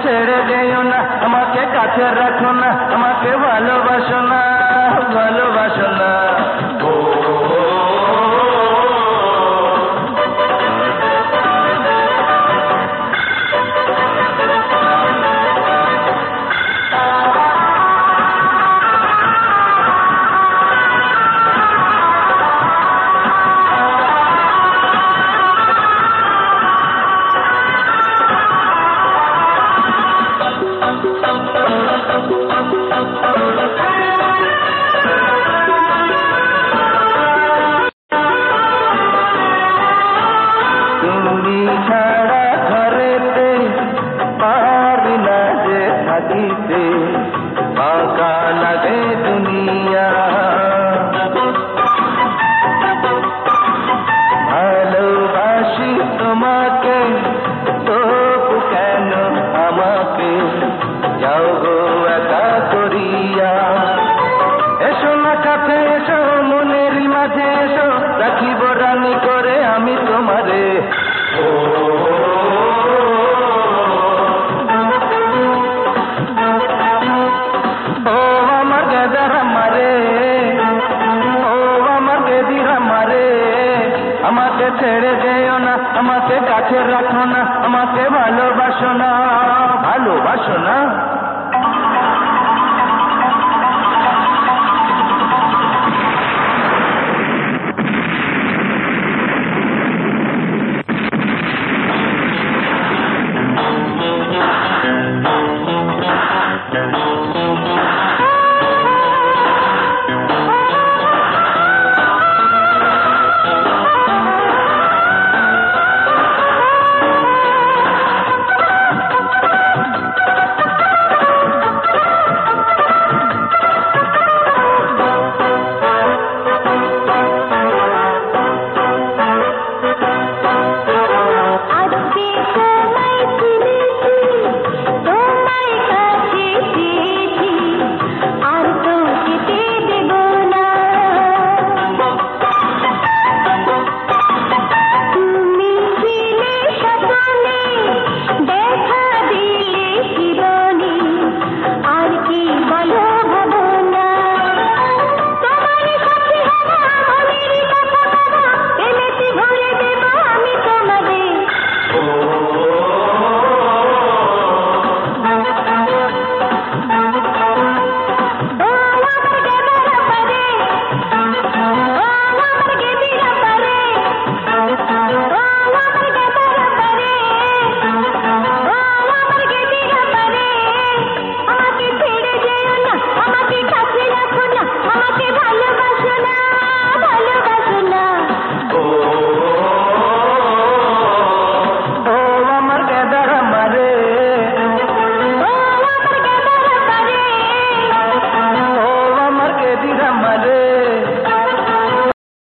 ছেড়ে যেও না, আমাকে কাছে রাখো না, আমাকে ভালোবাসো না, ভালোবাসো না। তুমি ছাড়া ঘরেতে পারি না যে থাকিতে, ফাঁকা লাগে দুনিয়া। ভালোবাসি তোমাকে, তবু কেন আমাকে যাও গো একা করিয়া। এসো না কাছে এসো, মনের মাঝে এসো, রাখিব রানী করে আমি তোমারে। ও আমার গেদার আমারে, ও আমার গেদির আমারে, আমাকে ছেড়ে যেও না, আমাকে কাছে রাখো না, আমাকে ভালোবাসো না।